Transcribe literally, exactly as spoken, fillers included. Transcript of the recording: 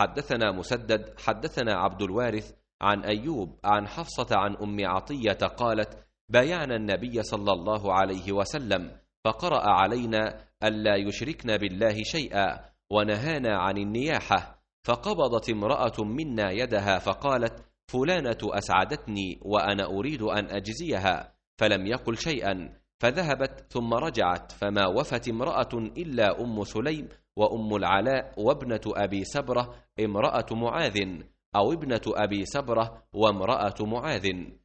حدثنا مسدد حدثنا عبد الوارث عن أيوب عن حفصة عن أم عطية قالت: بايعنا النبي صلى الله عليه وسلم فقرأ علينا ألا يشركن بالله شيئا ونهانا عن النياحة، فقبضت امرأة منا يدها فقالت: فلانة أسعدتني وأنا أريد أن أجزيها، فلم يقل شيئا، فذهبت ثم رجعت، فما وفت امرأة إلا أم سليم وأم العلاء وابنة أبي سبرة امرأة معاذ، أو ابنة أبي سبرة وامرأة معاذ.